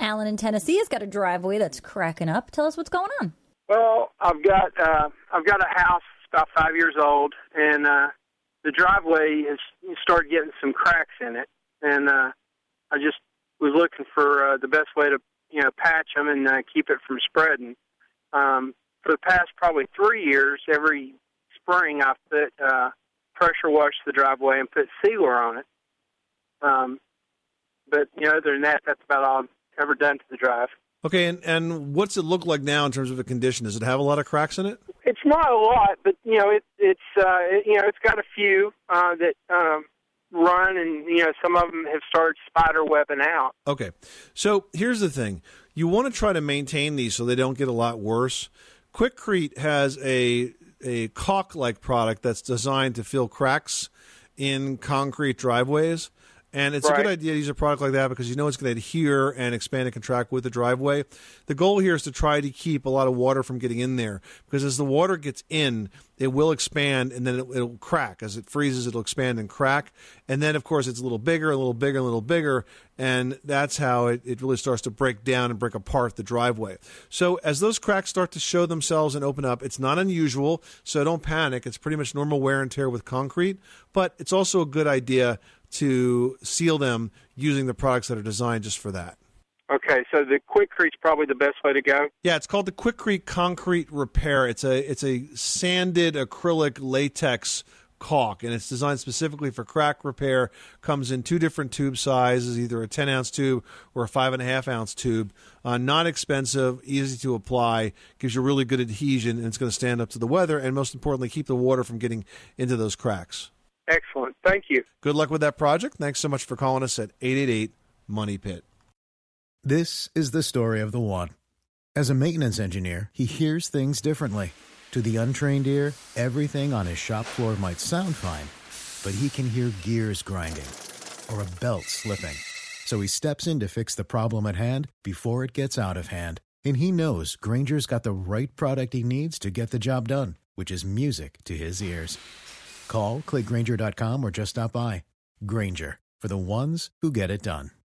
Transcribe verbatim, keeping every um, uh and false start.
Alan in Tennessee has got a driveway that's cracking up. Tell us what's going on. Well, I've got uh, I've got a house about five years old, and uh, the driveway has started getting some cracks in it, and uh, I just was looking for uh, the best way to you know patch them and uh, keep it from spreading. Um, for the past probably three years, every spring I put uh, pressure wash the driveway and put sealer on it. Um, but you know, other than that, that's about all I've ever done to the drive. Okay, and, and what's it look like now in terms of the condition? Does it have a lot of cracks in it? It's not a lot, but you know, it, it's uh, it, you know, it's got a few uh, that um, run, and you know, some of them have started spider webbing out. Okay, so here's the thing: you want to try to maintain these so they don't get a lot worse. Quikrete has a a caulk-like product that's designed to fill cracks in concrete driveways. And it's right. a good idea to use a product like that because you know it's going to adhere and expand and contract with the driveway. The goal here is to try to keep a lot of water from getting in there because as the water gets in, it will expand and then it, it'll crack. As it freezes, it'll expand and crack. And then, of course, it's a little bigger, a little bigger, a little bigger. And that's how it, it really starts to break down and break apart the driveway. So as those cracks start to show themselves and open up, it's not unusual, so don't panic. It's pretty much normal wear and tear with concrete. But it's also a good idea to seal them using the products that are designed just for that. Okay, so the Quikrete is probably the best way to go? Yeah, it's called the Quikrete Concrete Repair. It's a it's a sanded acrylic latex caulk, and it's designed specifically for crack repair. Comes in two different tube sizes, either a ten-ounce tube or a five and a half ounce tube. Uh, not expensive, easy to apply, gives you really good adhesion, and it's going to stand up to the weather, and most importantly, keep the water from getting into those cracks. Excellent. Thank you. Good luck with that project. Thanks so much for calling us at eight eight eight, money pit. This is the story of the one. As a maintenance engineer, he hears things differently. To the untrained ear, everything on his shop floor might sound fine, but he can hear gears grinding or a belt slipping. So he steps in to fix the problem at hand before it gets out of hand. And he knows Grainger's got the right product he needs to get the job done, which is music to his ears. Call, click Grainger dot com, or just stop by. Grainger, for the ones who get it done.